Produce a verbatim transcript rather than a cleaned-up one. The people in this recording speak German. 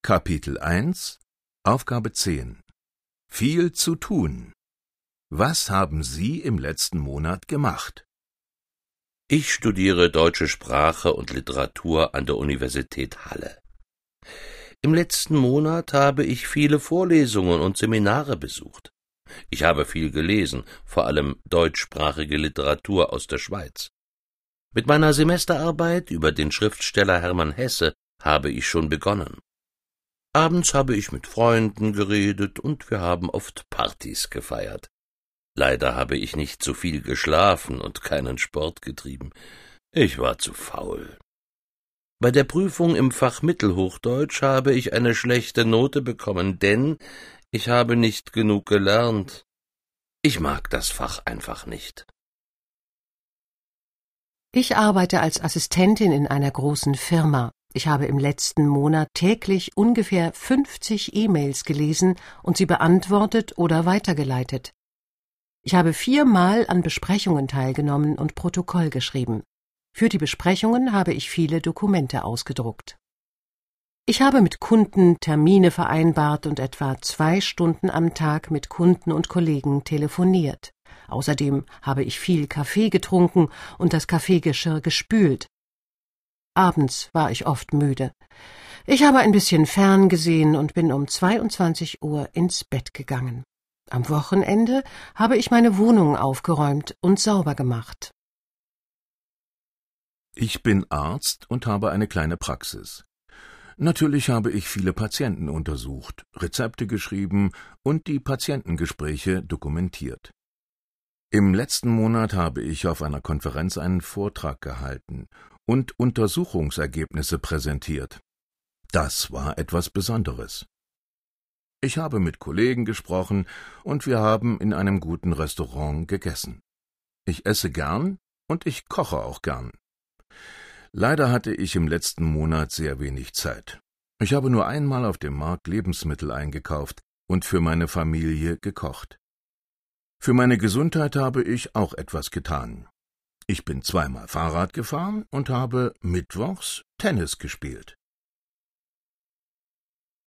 Kapitel eins, Aufgabe zehn. Viel zu tun. Was haben Sie im letzten Monat gemacht? Ich studiere Deutsche Sprache und Literatur an der Universität Halle. Im letzten Monat habe ich viele Vorlesungen und Seminare besucht. Ich habe viel gelesen, vor allem deutschsprachige Literatur aus der Schweiz. Mit meiner Semesterarbeit über den Schriftsteller Hermann Hesse habe ich schon begonnen. Abends habe ich mit Freunden geredet und wir haben oft Partys gefeiert. Leider habe ich nicht so viel geschlafen und keinen Sport getrieben. Ich war zu faul. Bei der Prüfung im Fach Mittelhochdeutsch habe ich eine schlechte Note bekommen, denn ich habe nicht genug gelernt. Ich mag das Fach einfach nicht. Ich arbeite als Assistentin in einer großen Firma. Ich habe im letzten Monat täglich ungefähr fünfzig E-Mails gelesen und sie beantwortet oder weitergeleitet. Ich habe viermal an Besprechungen teilgenommen und Protokoll geschrieben. Für die Besprechungen habe ich viele Dokumente ausgedruckt. Ich habe mit Kunden Termine vereinbart und etwa zwei Stunden am Tag mit Kunden und Kollegen telefoniert. Außerdem habe ich viel Kaffee getrunken und das Kaffeegeschirr gespült. Abends war ich oft müde. Ich habe ein bisschen ferngesehen und bin um zweiundzwanzig Uhr ins Bett gegangen. Am Wochenende habe ich meine Wohnung aufgeräumt und sauber gemacht. Ich bin Arzt und habe eine kleine Praxis. Natürlich habe ich viele Patienten untersucht, Rezepte geschrieben und die Patientengespräche dokumentiert. Im letzten Monat habe ich auf einer Konferenz einen Vortrag gehalten und Untersuchungsergebnisse präsentiert. Das war etwas Besonderes. Ich habe mit Kollegen gesprochen und wir haben in einem guten Restaurant gegessen. Ich esse gern und ich koche auch gern. Leider hatte ich im letzten Monat sehr wenig Zeit. Ich habe nur einmal auf dem Markt Lebensmittel eingekauft und für meine Familie gekocht. Für meine Gesundheit habe ich auch etwas getan. Ich bin zweimal Fahrrad gefahren und habe mittwochs Tennis gespielt.